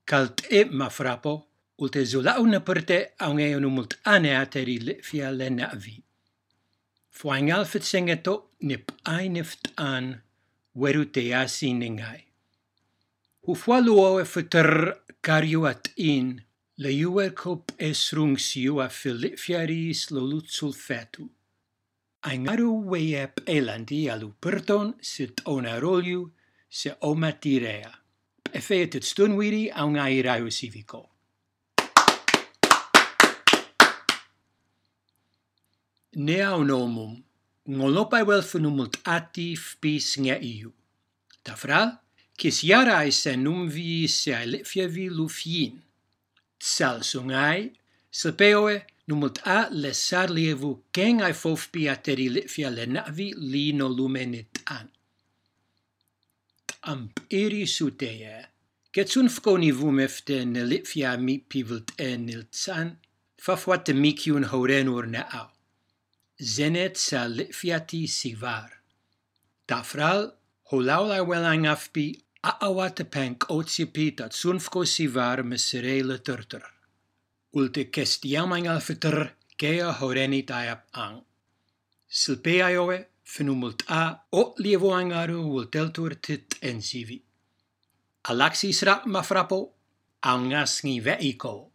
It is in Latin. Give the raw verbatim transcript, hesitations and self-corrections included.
Kalt e mafrapo, ulte zulauna perte aunge onumult ane ateri litfia lena avi. Fuangal fit sengeto nip ainift an weru te asi ningai. Hufualuo e futter kariu at in, le juer kop esrung siu a filitfiaris lolutsul fetu. Aingaru weiep elandi alu perton sit onaroliu se omatirea. Efeet het stunwiri aunga iraiu civico. Nea onomum, ngolopai wel funumult atif bis nge iu. Tafral, kis yara se numvi se litfiavi lufien. Tsal sungai, silpeoe numult a lesar lievu keng ai fofpi ateri litfia lenavi lino lumenit an. Amp eri suteye, getsun fkoni vumefte ne litfia mi pivult en iltsan, fafwat de mikiun horenur ne au. Zenet sa litfiati sivar. Tafral, holaula welang afpi a awate penk otsipi dat sunfko sivar meserele turter. Ulte kestiamang alfeter kea horenit ayap ang. Silpeaioe fenumult a o lievoangaru ulteltur tit ensivi. Alaxis rak mafrapo, angasngi veiko.